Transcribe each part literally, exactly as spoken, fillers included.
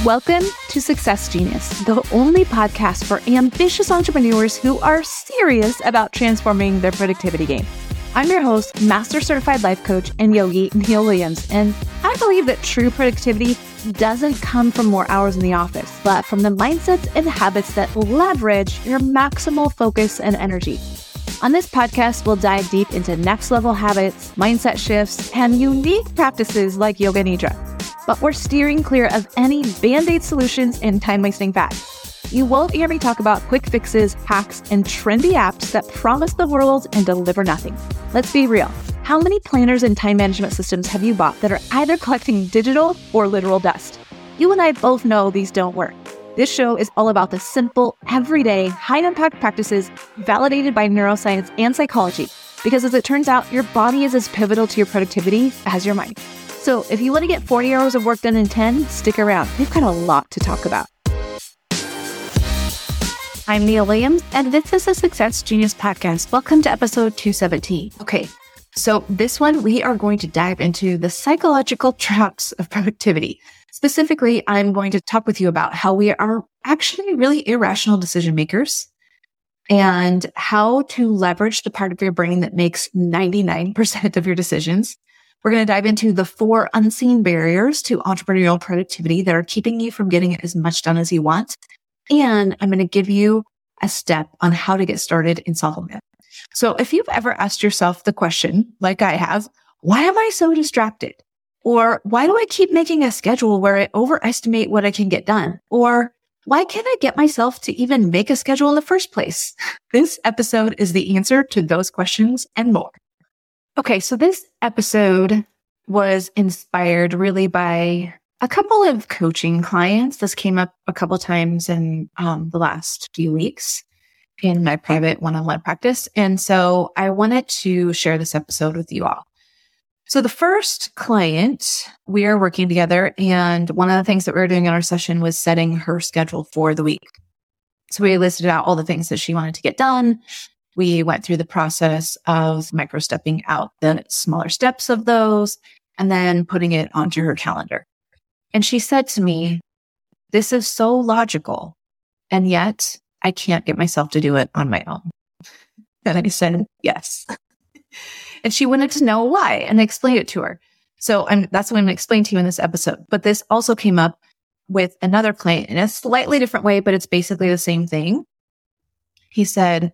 Welcome to Success Genius, the only podcast for ambitious entrepreneurs who are serious about transforming their productivity game. I'm your host, Master Certified Life Coach and Yogi Neil Williams, and I believe that true productivity doesn't come from more hours in the office, but from the mindsets and habits that leverage your maximal focus and energy. On this podcast, we'll dive deep into next level habits, mindset shifts, and unique practices like Yoga Nidra. But we're steering clear of any band-aid solutions and time-wasting fads. You won't hear me talk about quick fixes, hacks, and trendy apps that promise the world and deliver nothing. Let's be real. How many planners and time management systems have you bought that are either collecting digital or literal dust? You and I both know these don't work. This show is all about the simple, everyday, high-impact practices validated by neuroscience and psychology. Because as it turns out, your body is as pivotal to your productivity as your mind. So if you want to get forty hours of work done in ten, stick around. We've got a lot to talk about. I'm Neil Williams, and this is the Success Genius Podcast. Welcome to episode two seventeen. Okay, so this one, we are going to dive into the psychological traps of productivity. Specifically, I'm going to talk with you about how we are actually really irrational decision makers and how to leverage the part of your brain that makes ninety-nine percent of your decisions. We're going to dive into the four unseen barriers to entrepreneurial productivity that are keeping you from getting as much done as you want. And I'm going to give you a step on how to get started in solving it. So if you've ever asked yourself the question, like I have, why am I so distracted? Or why do I keep making a schedule where I overestimate what I can get done? Or why can't I get myself to even make a schedule in the first place? This episode is the answer to those questions and more. Okay, so this episode was inspired really by a couple of coaching clients. This came up a couple times in um, the last few weeks in my private one-on-one practice. And so I wanted to share this episode with you all. So the first client, we are working together, and one of the things that we were doing in our session was setting her schedule for the week. So we listed out all the things that she wanted to get done. We went through the process of micro-stepping out the smaller steps of those and then putting it onto her calendar. And she said to me, this is so logical, and yet I can't get myself to do it on my own. And I said, yes. And she wanted to know why, and I explained it to her. So I'm, that's what I'm going to explain to you in this episode. But this also came up with another client in a slightly different way, but it's basically the same thing. He said,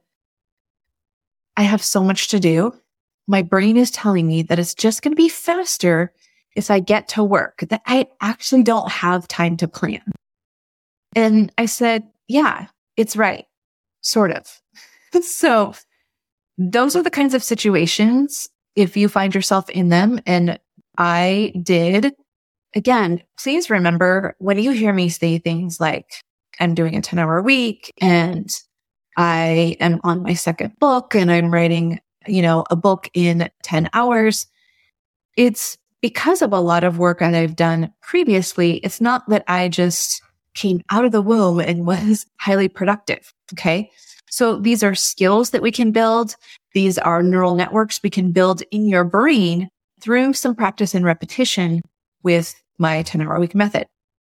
I have so much to do. My brain is telling me that it's just going to be faster if I get to work, that I actually don't have time to plan. And I said, yeah, it's right. Sort of. So those are the kinds of situations, if you find yourself in them, and I did, again, please remember when you hear me say things like, I'm doing a ten hour week and I am on my second book and I'm writing, you know, a book in ten hours. It's because of a lot of work that I've done previously. It's not that I just came out of the womb and was highly productive. Okay. So these are skills that we can build. These are neural networks we can build in your brain through some practice and repetition with my ten hour week method.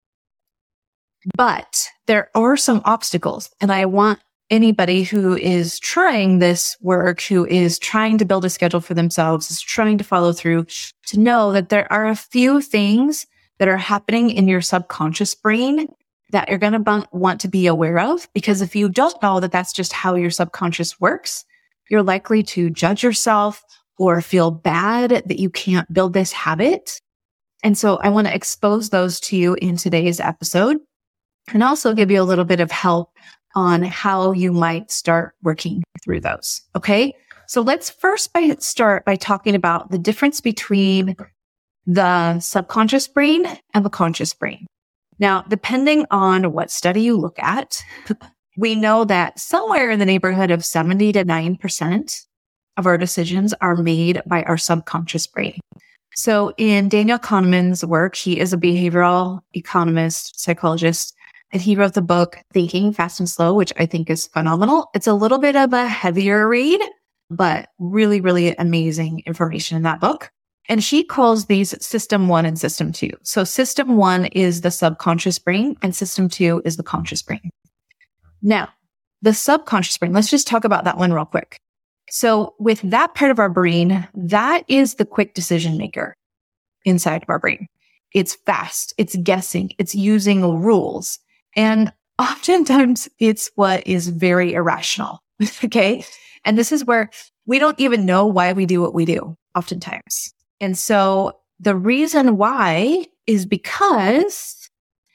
But there are some obstacles, and I want anybody who is trying this work, who is trying to build a schedule for themselves, is trying to follow through, to know that there are a few things that are happening in your subconscious brain that you're going to want to be aware of. Because if you don't know that that's just how your subconscious works, you're likely to judge yourself or feel bad that you can't build this habit. And so I want to expose those to you in today's episode, and also give you a little bit of help on how you might start working through those. Okay. So let's first by start by talking about the difference between the subconscious brain and the conscious brain. Now, depending on what study you look at, we know that somewhere in the neighborhood of seventy to ninety percent of our decisions are made by our subconscious brain. So in Daniel Kahneman's work, he is a behavioral economist, psychologist, and he wrote the book Thinking Fast and Slow, which I think is phenomenal. It's a little bit of a heavier read, but really, really amazing information in that book. And she calls these system one and system two. So system one is the subconscious brain and system two is the conscious brain. Now, the subconscious brain, let's just talk about that one real quick. So with that part of our brain, that is the quick decision maker inside of our brain. It's fast, it's guessing, it's using rules. And oftentimes it's what is very irrational. Okay. And this is where we don't even know why we do what we do oftentimes. And so the reason why is because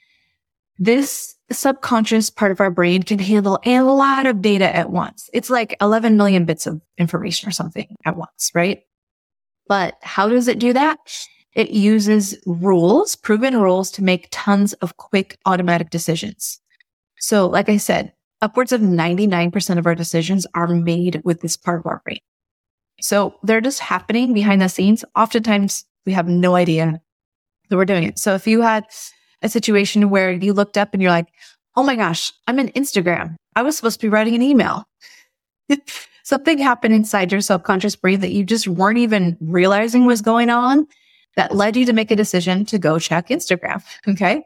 this subconscious part of our brain can handle a lot of data at once. It's like eleven million bits of information or something at once, right? But how does it do that? It uses rules, proven rules, to make tons of quick automatic decisions. So like I said, upwards of ninety-nine percent of our decisions are made with this part of our brain. So they're just happening behind the scenes. Oftentimes we have no idea that we're doing it. So if you had a situation where you looked up and you're like, oh my gosh, I'm in Instagram. I was supposed to be writing an email. Something happened inside your subconscious brain that you just weren't even realizing was going on that led you to make a decision to go check Instagram. Okay.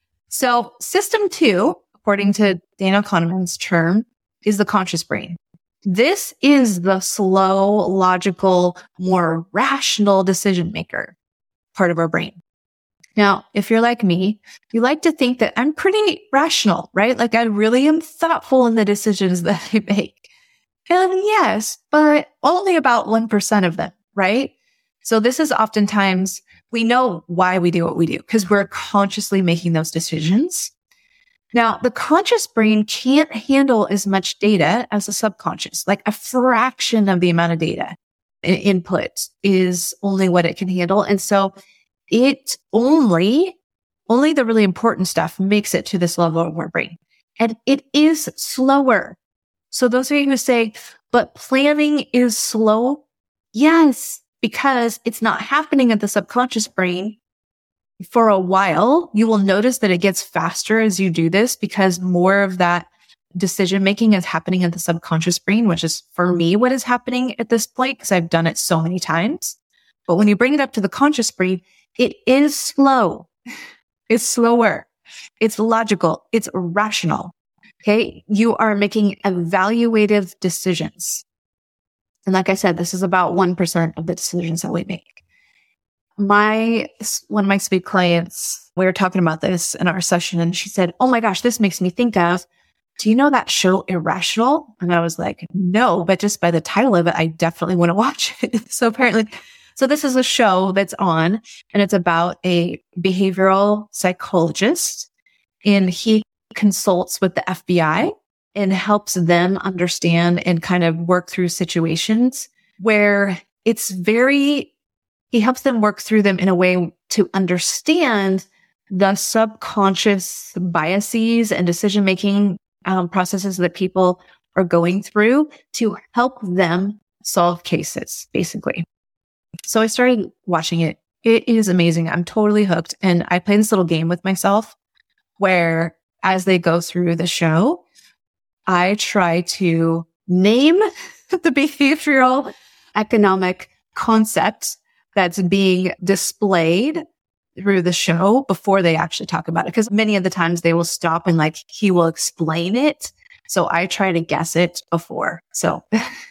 So system two, according to Daniel Kahneman's term, is the conscious brain. This is the slow, logical, more rational decision maker part of our brain. Now, if you're like me, you like to think that I'm pretty rational, right? Like I really am thoughtful in the decisions that I make. And yes, but only about one percent of them, right? So this is oftentimes, we know why we do what we do because we're consciously making those decisions. Now, the conscious brain can't handle as much data as the subconscious, like a fraction of the amount of data input is only what it can handle. And so it only, only the really important stuff makes it to this level of our brain. And it is slower. So those of you who say, but planning is slow, yes, because it's not happening at the subconscious brain. For a while, you will notice that it gets faster as you do this because more of that decision-making is happening at the subconscious brain, which is for me what is happening at this point because I've done it so many times. But when you bring it up to the conscious brain, it is slow. It's slower. It's logical. It's rational. Okay. You are making evaluative decisions. And like I said, this is about one percent of the decisions that we make. My, one of my sweet clients, we were talking about this in our session and she said, oh my gosh, this makes me think of, do you know that show Irrational? And I was like, no, but just by the title of it, I definitely want to watch it. So apparently, so this is a show that's on and it's about a behavioral psychologist and he consults with the F B I and helps them understand and kind of work through situations where it's very, he helps them work through them in a way to understand the subconscious biases and decision-making um, processes that people are going through to help them solve cases, basically. So I started watching it. It is amazing. I'm totally hooked. And I play this little game with myself where as they go through the show, I try to name the behavioral economic concept that's being displayed through the show before they actually talk about it. Because many of the times they will stop and like, he will explain it. So I try to guess it before. So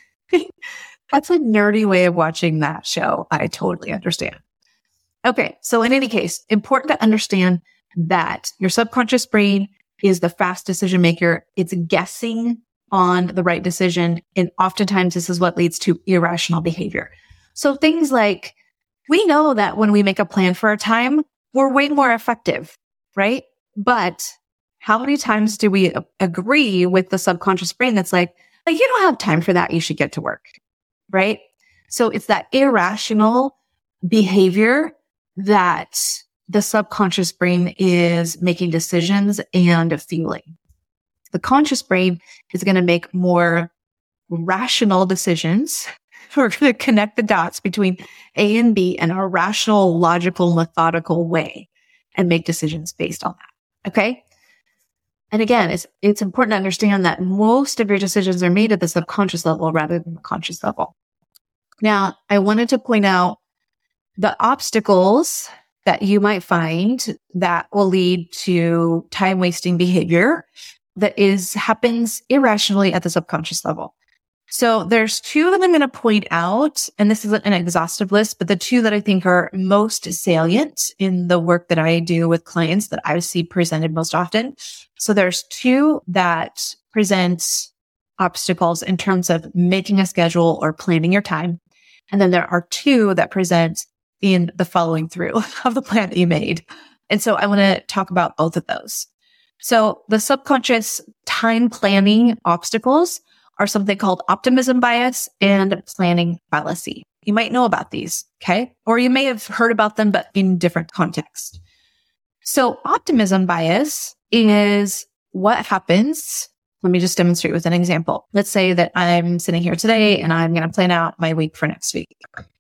that's a nerdy way of watching that show. I totally understand. Okay. So in any case, important to understand that your subconscious brain is the fast decision maker. It's guessing on the right decision. And oftentimes this is what leads to irrational behavior. So things like, we know that when we make a plan for a time, we're way more effective, right? But how many times do we agree with the subconscious brain that's like, like, you don't have time for that. You should get to work, right? So it's that irrational behavior that the subconscious brain is making decisions and feeling. The conscious brain is going to make more rational decisions. We're going to connect the dots between A and B in a rational, logical, methodical way and make decisions based on that. Okay. And again, it's, it's important to understand that most of your decisions are made at the subconscious level rather than the conscious level. Now, I wanted to point out the obstacles that you might find that will lead to time-wasting behavior that is happens irrationally at the subconscious level. So there's two that I'm going to point out, and this isn't an exhaustive list, but the two that I think are most salient in the work that I do with clients that I see presented most often. So there's two that present obstacles in terms of making a schedule or planning your time. And then there are two that present in the following through of the plan that you made. And so I want to talk about both of those. So the subconscious time planning obstacles are something called optimism bias and planning fallacy. You might know about these, okay? Or you may have heard about them, but in different contexts. So optimism bias is what happens. Let me just demonstrate with an example. Let's say that I'm sitting here today and I'm going to plan out my week for next week.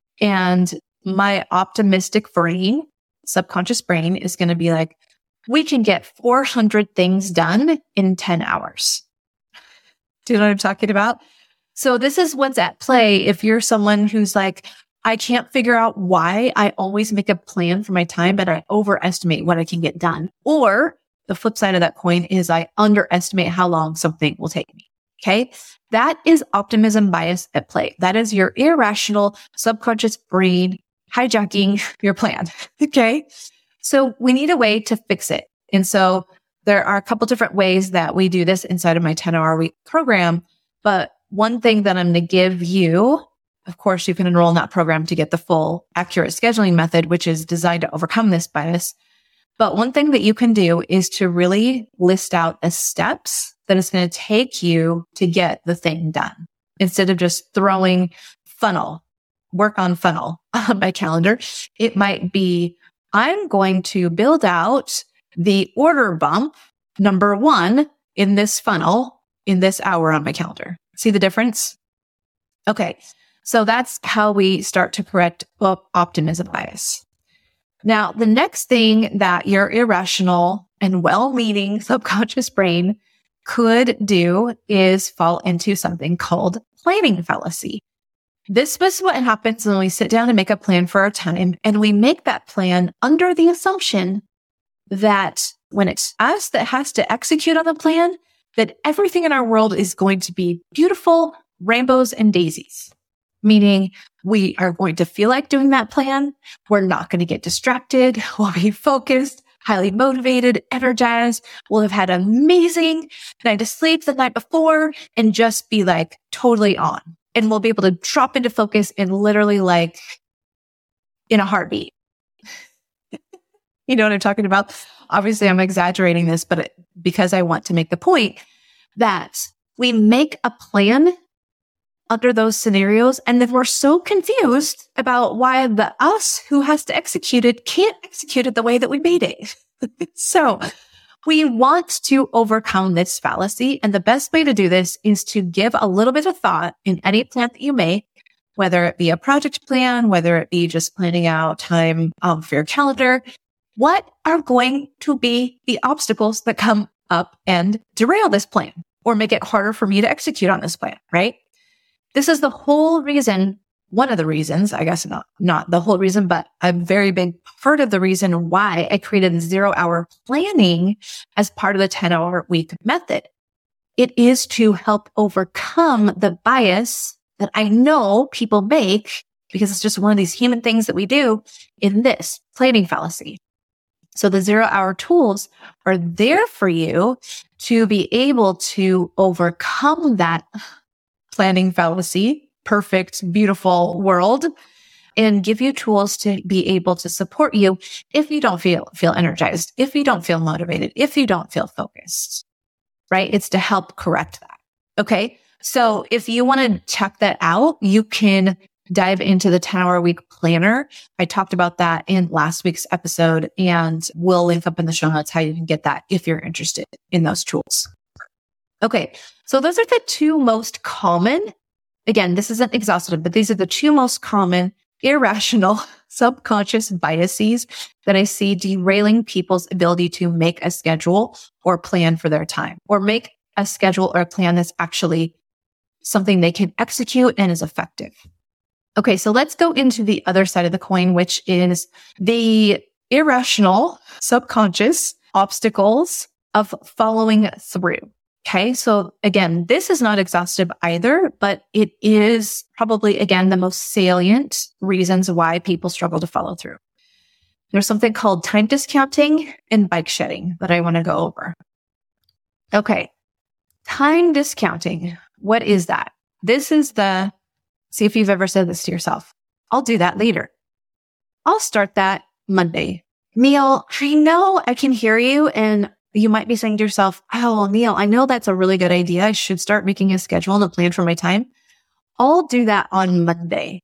And my optimistic brain, subconscious brain, is going to be like, we can get four hundred things done in ten hours. Do you know what I'm talking about? So this is what's at play if you're someone who's like, I can't figure out why I always make a plan for my time, but I overestimate what I can get done. Or the flip side of that coin is I underestimate how long something will take me. Okay. That is optimism bias at play. That is your irrational subconscious brain hijacking your plan. Okay. So we need a way to fix it. And so there are a couple different ways that we do this inside of my ten hour week program. But one thing that I'm going to give you, of course, you can enroll in that program to get the full accurate scheduling method, which is designed to overcome this bias. But one thing that you can do is to really list out the steps that it's going to take you to get the thing done. Instead of just throwing funnel, work on funnel on my calendar, it might be, I'm going to build out the order bump number one in this funnel in this hour on my calendar. See the difference? Okay. So that's how we start to correct optimism bias. Now, the next thing that your irrational and well-meaning subconscious brain could do is fall into something called planning fallacy. This is what happens when we sit down and make a plan for our time, and we make that plan under the assumption that when it's us that has to execute on the plan, that everything in our world is going to be beautiful, rainbows and daisies. Meaning we are going to feel like doing that plan. We're not going to get distracted. We'll be focused, highly motivated, energized. We'll have had an amazing night of sleep the night before and just be like totally on. And we'll be able to drop into focus in literally like in a heartbeat. You know what I'm talking about? Obviously, I'm exaggerating this, but it, because I want to make the point that we make a plan under those scenarios, and then we're so confused about why the us who has to execute it can't execute it the way that we made it. So we want to overcome this fallacy, and the best way to do this is to give a little bit of thought in any plan that you make, whether it be a project plan, whether it be just planning out time um, for your calendar. What are going to be the obstacles that come up and derail this plan or make it harder for me to execute on this plan, right? This is the whole reason, one of the reasons, I guess not, not the whole reason, but a very big part of the reason why I created zero hour planning as part of the ten hour week method. It is to help overcome the bias that I know people make because it's just one of these human things that we do in this planning fallacy. So the zero hour tools are there for you to be able to overcome that planning fallacy, perfect, beautiful world, and give you tools to be able to support you if you don't feel, feel energized, if you don't feel motivated, if you don't feel focused, right? It's to help correct that. Okay. So if you want to check that out, you can dive into the ten hour week planner. I talked about that in last week's episode, and we'll link up in the show notes how you can get that if you're interested in those tools. Okay. So those are the two most common, again, this isn't exhaustive, but these are the two most common irrational subconscious biases that I see derailing people's ability to make a schedule or plan for their time, or make a schedule or a plan that's actually something they can execute and is effective. Okay, so let's go into the other side of the coin, which is the irrational, subconscious obstacles of following through. Okay, so again, this is not exhaustive either, but it is probably, again, the most salient reasons why people struggle to follow through. There's something called time discounting and bike shedding that I want to go over. Okay, time discounting. What is that? This is the, see if you've ever said this to yourself. I'll do that later. I'll start that Monday. Neil, I know I can hear you, and you might be saying to yourself, oh, Neil, I know that's a really good idea. I should start making a schedule and a plan for my time. I'll do that on Monday.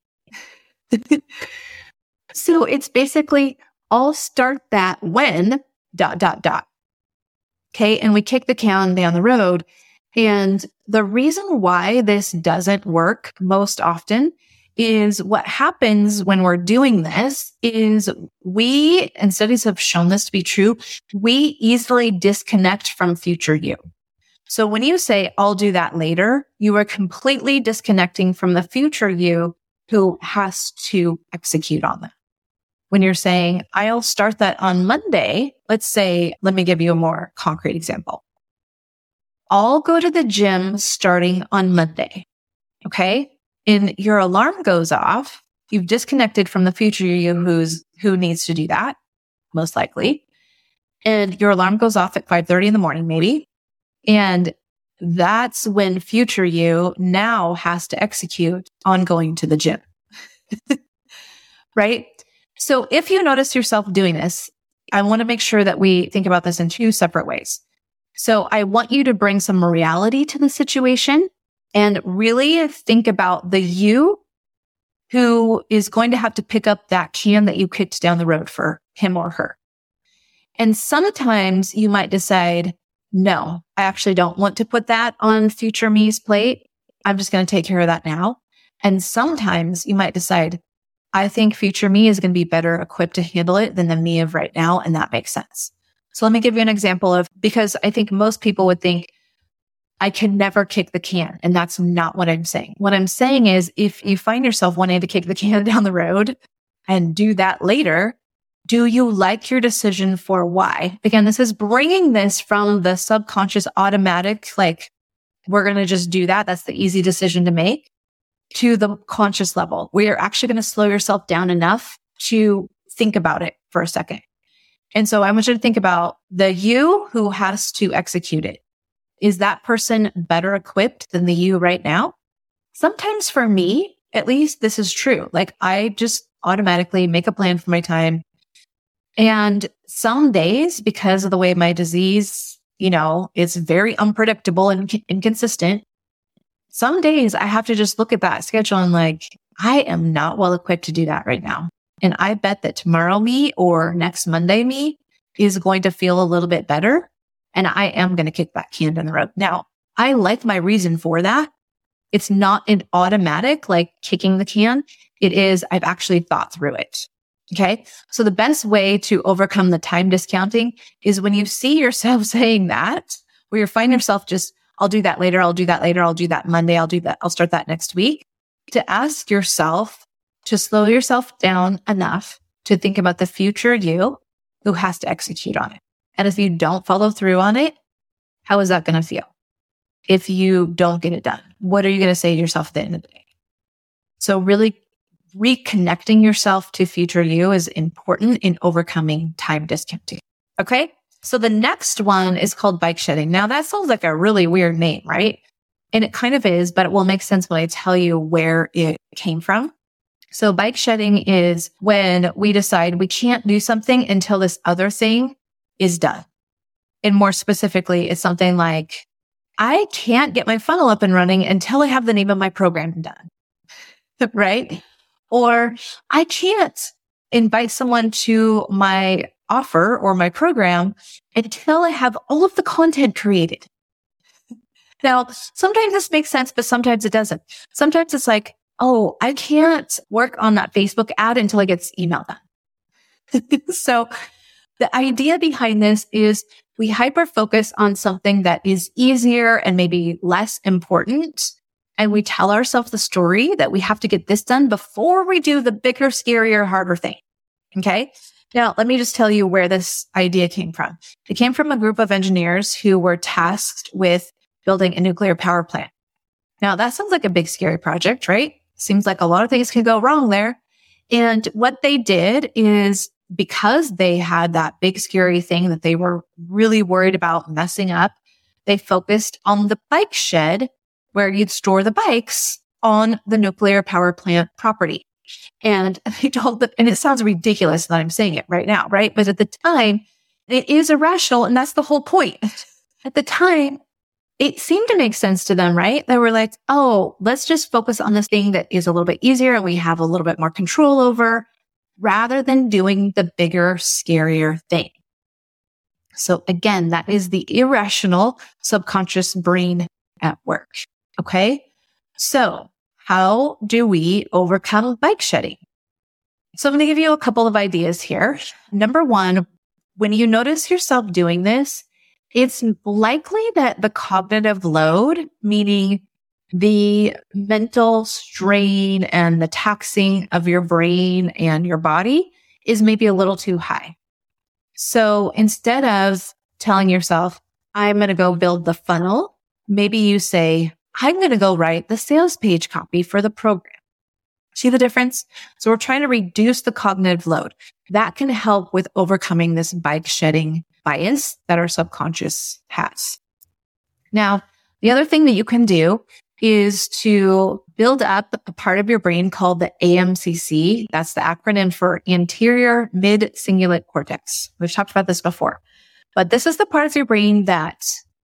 So it's basically, I'll start that when dot, dot, dot. Okay. And we kick the can down the road. And the reason why this doesn't work most often is what happens when we're doing this is we, and studies have shown this to be true, we easily disconnect from future you. So when you say, I'll do that later, you are completely disconnecting from the future you who has to execute on that. When you're saying, I'll start that on Monday, let's say, let me give you a more concrete example. I'll go to the gym starting on Monday. Okay. And your alarm goes off. You've disconnected from the future you who's, who needs to do that, most likely. And your alarm goes off at five thirty in the morning, maybe. And that's when future you now has to execute on going to the gym. Right? So if you notice yourself doing this, I want to make sure that we think about this in two separate ways. So I want you to bring some reality to the situation and really think about the you who is going to have to pick up that can that you kicked down the road for him or her. And sometimes you might decide, no, I actually don't want to put that on future me's plate. I'm just going to take care of that now. And sometimes you might decide, I think future me is going to be better equipped to handle it than the me of right now. And that makes sense. So let me give you an example of, because I think most people would think, I can never kick the can. And that's not what I'm saying. What I'm saying is if you find yourself wanting to kick the can down the road and do that later, do you like your decision for why? Again, this is bringing this from the subconscious automatic, like we're going to just do that. That's the easy decision to make, to the conscious level where you're actually going to slow yourself down enough to think about it for a second. And so I want you to think about the you who has to execute it. Is that person better equipped than the you right now? Sometimes for me, at least, this is true. Like I just automatically make a plan for my time. And some days, because of the way my disease, you know, is very unpredictable and inconsistent, some days I have to just look at that schedule and like, I am not well equipped to do that right now. And I bet that tomorrow me or next Monday me is going to feel a little bit better. And I am going to kick that can down the road. Now, I like my reason for that. It's not an automatic, like kicking the can. It is, I've actually thought through it. Okay. So the best way to overcome the time discounting is when you see yourself saying that, where you find yourself just, I'll do that later. I'll do that later. I'll do that Monday. I'll do that. I'll start that next week. To ask yourself to slow yourself down enough to think about the future you who has to execute on it. And if you don't follow through on it, how is that going to feel? If you don't get it done, what are you going to say to yourself at the end of the day? So really reconnecting yourself to future you is important in overcoming time discounting. Okay. So the next one is called bike shedding. Now that sounds like a really weird name, right? And it kind of is, but it will make sense when I tell you where it came from. So bike shedding is when we decide we can't do something until this other thing is done. And more specifically, it's something like, I can't get my funnel up and running until I have the name of my program done. Right? Or I can't invite someone to my offer or my program until I have all of the content created. Now, sometimes this makes sense, but sometimes it doesn't. Sometimes it's like, oh, I can't work on that Facebook ad until I get this email done. So the idea behind this is we hyper focus on something that is easier and maybe less important and we tell ourselves the story that we have to get this done before we do the bigger, scarier, harder thing. Okay. Now, let me just tell you where this idea came from. It came from a group of engineers who were tasked with building a nuclear power plant. Now, that sounds like a big, scary project, right? Seems like a lot of things can go wrong there. And what they did is, because they had that big, scary thing that they were really worried about messing up, they focused on the bike shed where you'd store the bikes on the nuclear power plant property. And they told them, and it sounds ridiculous that I'm saying it right now, right? But at the time, it is irrational, and that's the whole point. At the time, it seemed to make sense to them, right? They were like, oh, let's just focus on this thing that is a little bit easier and we have a little bit more control over, rather than doing the bigger, scarier thing. So again, that is the irrational subconscious brain at work. Okay. So how do we overcome bike shedding? So I'm going to give you a couple of ideas here. Number one, when you notice yourself doing this, it's likely that the cognitive load, meaning the mental strain and the taxing of your brain and your body, is maybe a little too high. So instead of telling yourself, I'm going to go build the funnel, maybe you say, I'm going to go write the sales page copy for the program. See the difference? So we're trying to reduce the cognitive load. That can help with overcoming this bike shedding bias that our subconscious has. Now, the other thing that you can do is to build up a part of your brain called the A M C C. That's the acronym for anterior mid-cingulate cortex. We've talked about this before, but this is the part of your brain that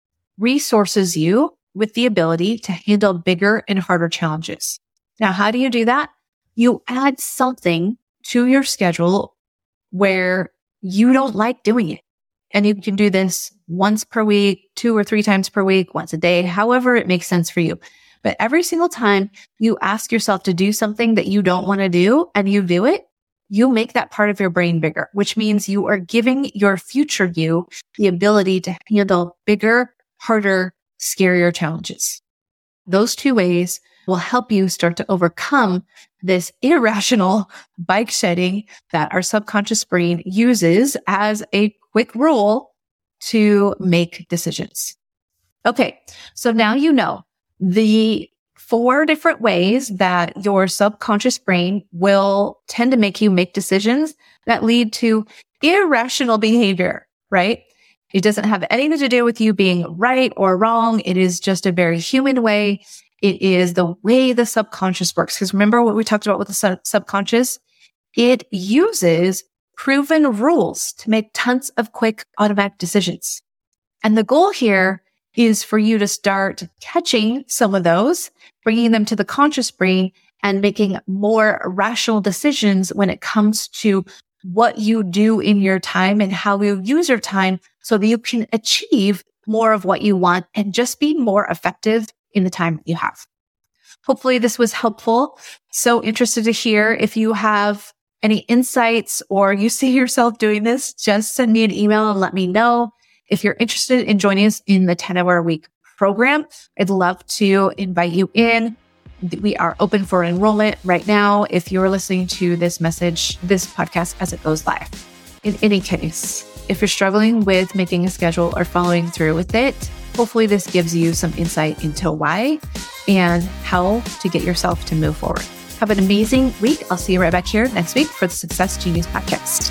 resources you with the ability to handle bigger and harder challenges. Now, how do you do that? You add something to your schedule where you don't like doing it. And you can do this once per week, two or three times per week, once a day, however it makes sense for you. But every single time you ask yourself to do something that you don't want to do and you do it, you make that part of your brain bigger, which means you are giving your future you the ability to handle bigger, harder, scarier challenges. Those two ways will help you start to overcome this irrational bike shedding that our subconscious brain uses as a quick rule to make decisions. Okay, so now you know the four different ways that your subconscious brain will tend to make you make decisions that lead to irrational behavior, right? It doesn't have anything to do with you being right or wrong. It is just a very human way. It is the way the subconscious works. Because remember what we talked about with the sub- subconscious? It uses proven rules to make tons of quick automatic decisions. And the goal here is for you to start catching some of those, bringing them to the conscious brain, and making more rational decisions when it comes to what you do in your time and how you use your time so that you can achieve more of what you want and just be more effective in the time that you have. Hopefully this was helpful. So interested to hear if you have any insights or you see yourself doing this, just send me an email and let me know. If you're interested in joining us in the ten hour a week program, I'd love to invite you in. We are open for enrollment right now if you're listening to this message, this podcast as it goes live. In any case, if you're struggling with making a schedule or following through with it, hopefully this gives you some insight into why and how to get yourself to move forward. Have an amazing week. I'll see you right back here next week for the Success Genius Podcast.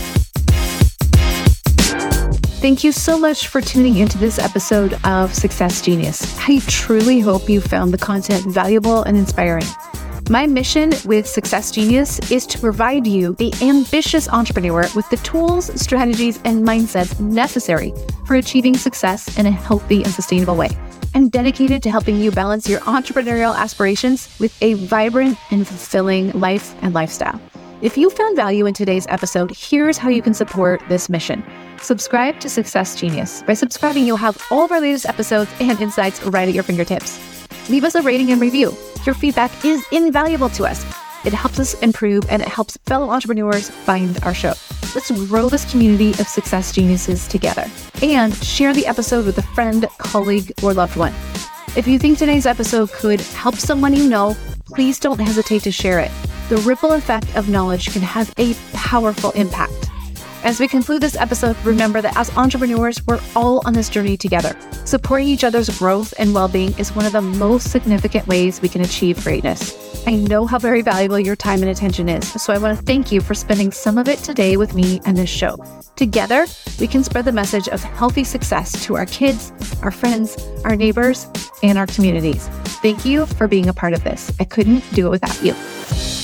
Thank you so much for tuning into this episode of Success Genius. I truly hope you found the content valuable and inspiring. My mission with Success Genius is to provide you, the ambitious entrepreneur, with the tools, strategies, and mindsets necessary for achieving success in a healthy and sustainable way. I'm dedicated to helping you balance your entrepreneurial aspirations with a vibrant and fulfilling life and lifestyle. If you found value in today's episode, here's how you can support this mission. Subscribe to Success Genius. By subscribing, you'll have all of our latest episodes and insights right at your fingertips. Leave us a rating and review. Your feedback is invaluable to us. It helps us improve and it helps fellow entrepreneurs find our show. Let's grow this community of success geniuses together. And share the episode with a friend, colleague, or loved one. If you think today's episode could help someone you know, please don't hesitate to share it. The ripple effect of knowledge can have a powerful impact. As we conclude this episode, remember that as entrepreneurs, we're all on this journey together. Supporting each other's growth and well-being is one of the most significant ways we can achieve greatness. I know how very valuable your time and attention is, so I want to thank you for spending some of it today with me and this show. Together, we can spread the message of healthy success to our kids, our friends, our neighbors, and our communities. Thank you for being a part of this. I couldn't do it without you.